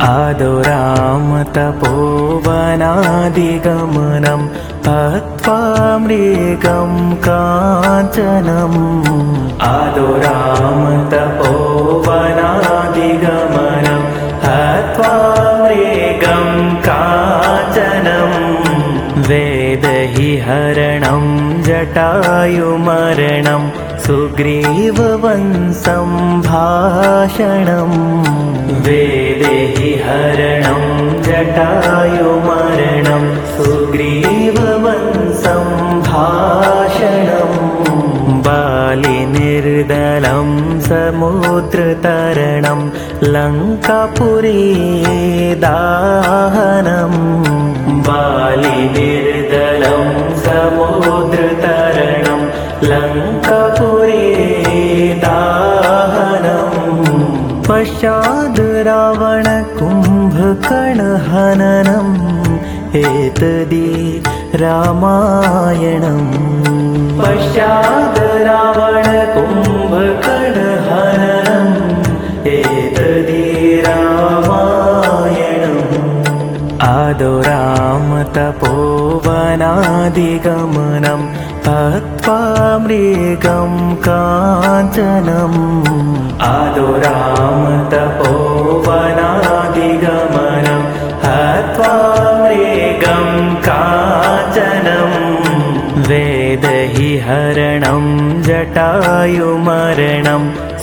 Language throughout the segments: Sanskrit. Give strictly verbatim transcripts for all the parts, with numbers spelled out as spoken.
आदौ रामतपोवनादिगमनम् हत्वा मृगं काञ्चनम्। आदौ रामतपोवनादिगमनम् हत्वा मृगं काञ्चनम्। वेदहि हरणं जटायुमरणं सुग्रीववंसम्भाषणम्। वेदेहि हरणं जटायुमरणं सुग्रीववंसम्भाषणम्। बालिनिर्दलं समुद्रतरणं लङ्कापुरी दाहनम्। बालिनिर्दलं समुद्रतरणं लङ्कापुरी दाहनम्। पश्चाद् रावण कुम्भकर्णहननम् एतदि रामायणम्। पश्चाद् रावण कुम्भकर्णहननम् एतदि रामायणम्। आदौ रामतपोवनादिगमनम् हत्वा मृगं काञ्चनम्। आदौ रामतपोवनादिगमनम् हत्वा मृगं काञ्चनम्। वेदहि हरणं जटायुमरणं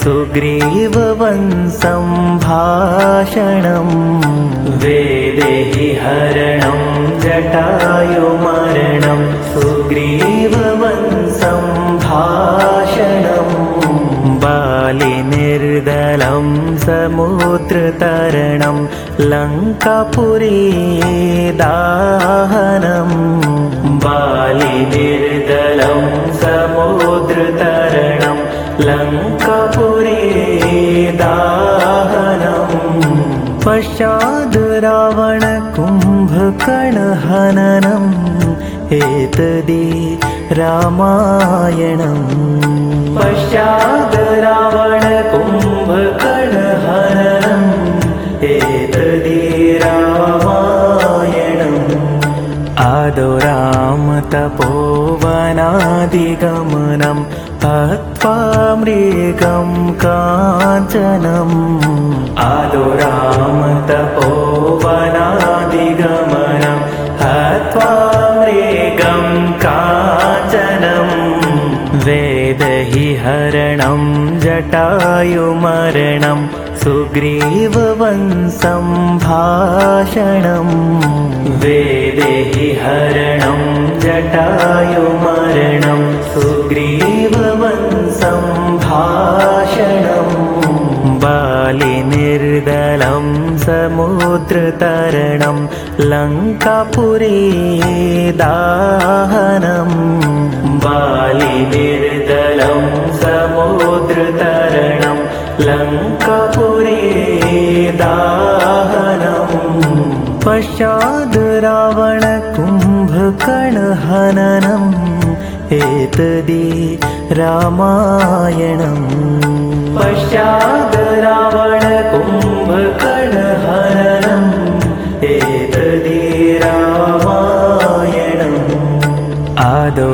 सुग्रीववंसम्भाषणम्। वेदेहि हरणं जटायुमरणं सुग्रीववंसम्भाषणम्। बालिनिर्दलं समुद्रतरणं लङ्कापुरी दाहनम्। बालिनिर्दलं समुद्रतरणं लङ्कापुरी दाहनम्। पश्चाद् रावण कुम्भकर्णहननम् एतदि रामायणम्। पश्चाद् रावण कुम्भकर्णहननम् एतदि रामायणम्। आदौ रामतपोवनादिगमनम् हत्वा मृगं काञ्चनम्। आदौ रामतपोवनादिगमनम् हत्वा मृगं काञ्चनम्। वेदहि हरणं जटायुमरणं सुग्रीववंसम्भाषणम्। वेदेहि हरणं जटायुमरणं सुग्रीववंसम्भाषणम्। बालिनिर्दलं समुद्रतरणं लङ्कापुरी दाहनम्। बालिनिर्दलं समुद्रतरणं लङ्कापुरी दाहनम्। पश्चाद् रावण कुम्भकर्णहननम् एतदि रामायणम्। पश्चाद् रावण कुम्भकर्णहननम् एतदि रामायणम्। आदौ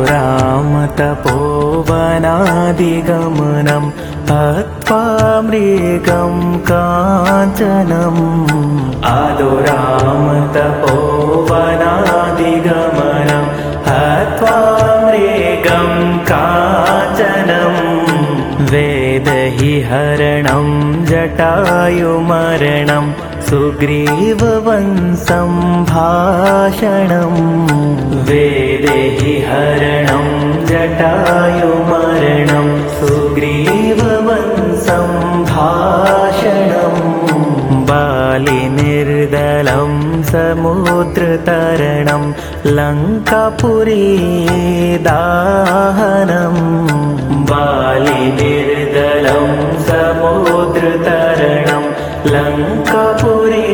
रामतपोवनादिगमनम् हत्वा मृगं काञ्चनम्। आदौ रामतपोवनादिगमनम् हत्वा मृगं काञ्चनम्। वेदहि हरणं जटायुमरणं सुग्रीववंसम्भाषणम्। वेदेहि हरणं जटायुमरणं सुग्रीववंसम्भाषणम्। बालिनिर्दलं समुद्रतरणं लङ्कापुरी दाहनम्। बालिनिर्दलं समुद्रतरणं लङ्कापुरी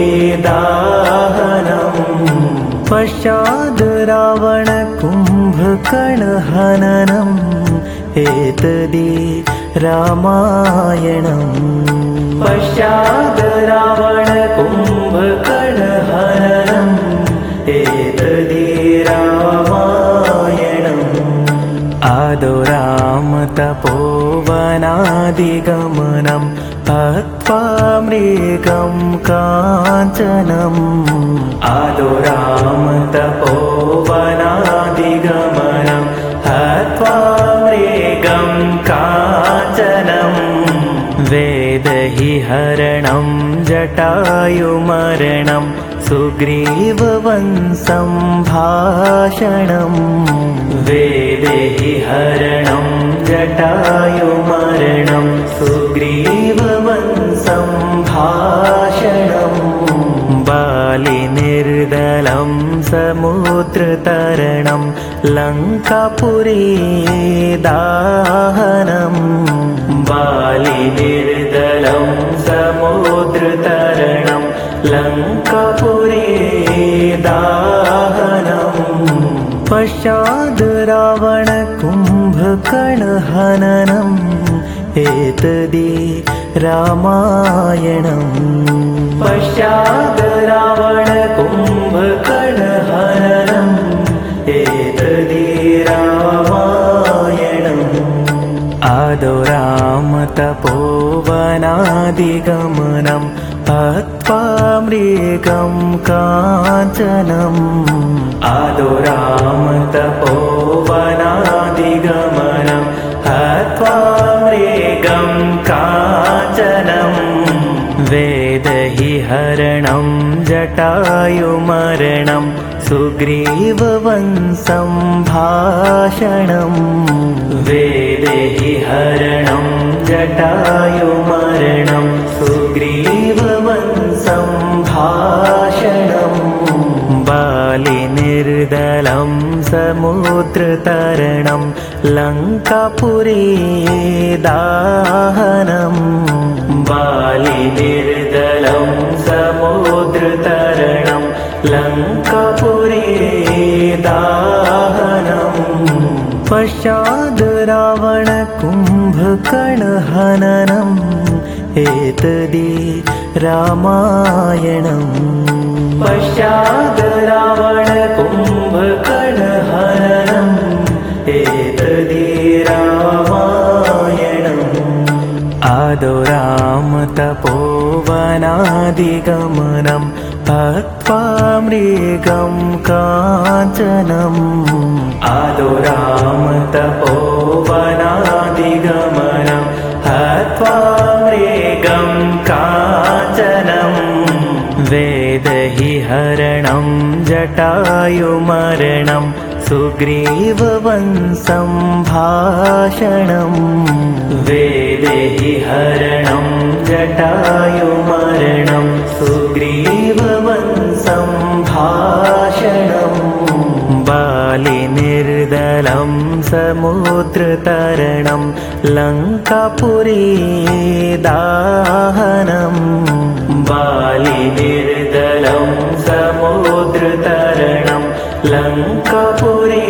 दाहनम्। पश्चाद् रावण कुम्भकर्णहननम् एतदि रामायणम्। पश्चाद् रावण कुम्भ तपोवनादिगमनम् हत्वा मृगं काञ्चनम् आदौ राम तपोवनादिगमनम् हत्वा मृगं काञ्चनम् वेदहि हरणं जटायुमरणं सुग्रीववंशं भाषणम् वेदेहि हरणं जटायुमरणं सुग्रीववंशं भाषणम् बालिनिर्दलं समुद्रतरणं लङ्कापुरी दाहनम् बालिनिर्दलं समुद्रतरणं लङ्कापुरी दाहनम् पश्चाद् रावण कुम्भकर्णहननम् एतदि रामायणम् पश्चाद् रावण कुम्भकर्णहननम् एतदि रामायणम् आदौ राम तपोवनादिगमनम् हत्वा मृगं काञ्चनम् आदौ राम तपोवनादिगमनम् हत्वा मृगं काञ्चनम् वेदहि हरणं जटायुमरणं सुग्रीववंशं भाषणम् वेदेहि हरणं जटायुमरणं सुग्रीववंशं भाषणम् बालिनिर्दलं समुद्रतरणं लङ्कापुरी दाहनम् बालिनिर्दलं समुद्रतरणं लङ्कापुरी दाहनम् पश्चाद् रावण कुम्भकर्णहननम् एतदि रामायणम् पश्चाद् रावण कुम्भकर्णहननम् एतदि रामायणम् आदौ राम तपोवनादिगमनम् हत्वा मृगं काञ्चनम् आदौ राम तपोवनादिगमनम् हत्वा मृगं काञ्चनम् वेदहि हरणं जटायुमरणं सुग्रीववंशं भाषणम् वेदेहि हरणं जटायुमरणं सुग्रीववंशं भाषणम् बालिनिर्दलं समुद्रतरणं लङ्कापुरी दाहनम् बालिनिर्दलं समुद्रतरणं लङ्कापुरी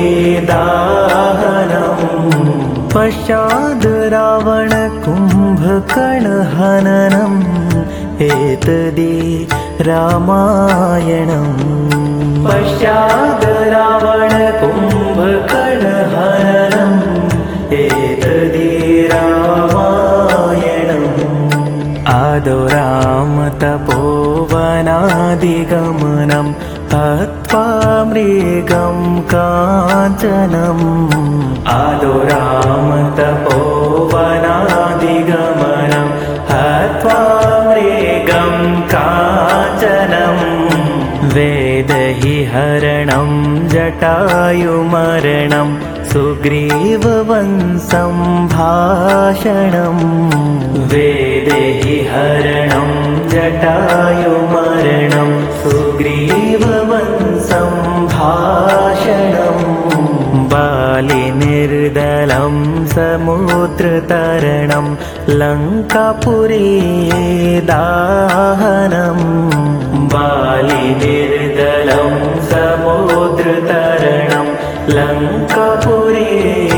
दाहनम् पश्चाद् रावण कुम्भकर्णहननम् एतदि रामायणम् पश्चाद् रावण कुम्भकर्णहननम् एतदि रामायणम् आदौ राम तपोवनादिगमनम् हत्वा मृगं काञ्चनम् आदौ राम तपोवनादिगमनम् हत्वा मृगं काञ्चनम् वेदहि हरणं जटायुमरणं सुग्रीववंशं भाषणम् वेदेहि हरणं जटायुमरणं सुग्रीववंशं भाषणम् बालिनिर्दलं समुद्रतरणं लङ्कापुरी दाहनम् बालिनिर्दलं समुद्रतरणं लङ्कापुरी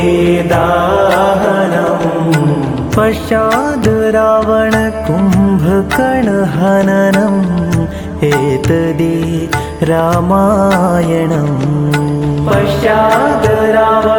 दाहनम् पश्चाद् रावण कुम्भकर्णहननम् एतदि रामायणम् पश्चाद् रावण